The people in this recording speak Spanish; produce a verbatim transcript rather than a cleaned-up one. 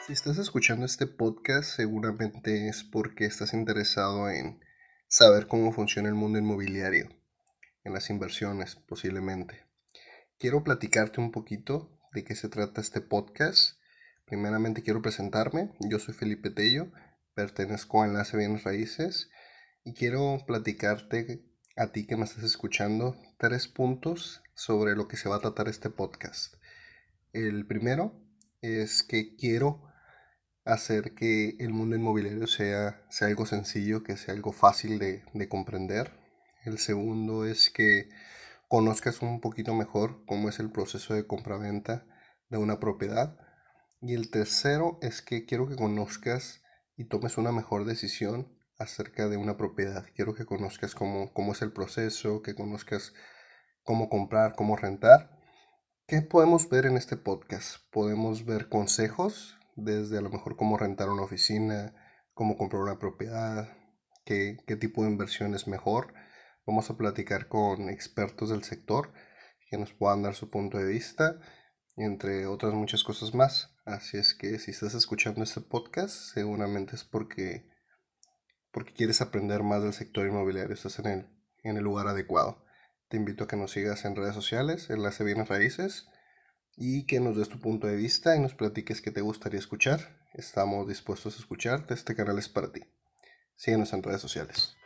Si estás escuchando este podcast, seguramente es porque estás interesado en saber cómo funciona el mundo inmobiliario, en las inversiones posiblemente. Quiero platicarte un poquito de qué se trata este podcast. Primeramente quiero presentarme. Yo soy Felipe Tello, pertenezco a Enlace Bienes Raíces y quiero platicarte a ti que me estás escuchando tres puntos sobre lo que se va a tratar este podcast. El primero es que quiero hacer que el mundo inmobiliario sea, sea algo sencillo, que sea algo fácil de, de comprender. El segundo es que conozcas un poquito mejor cómo es el proceso de compraventa de una propiedad. Y el tercero es que quiero que conozcas y tomes una mejor decisión acerca de una propiedad. Quiero que conozcas cómo, cómo es el proceso, que conozcas cómo comprar, cómo rentar. ¿Qué podemos ver en este podcast? Podemos ver consejos, desde a lo mejor cómo rentar una oficina, cómo comprar una propiedad, qué, qué tipo de inversión es mejor. Vamos a platicar con expertos del sector que nos puedan dar su punto de vista, entre otras muchas cosas más. Así es que si estás escuchando este podcast, seguramente es porque, porque quieres aprender más del sector inmobiliario, estás en el, en el lugar adecuado. Te invito a que nos sigas en redes sociales, Enlace Bienes Raíces, y que nos des tu punto de vista y nos platiques qué te gustaría escuchar. Estamos dispuestos a escucharte, este canal es para ti. Síguenos en redes sociales.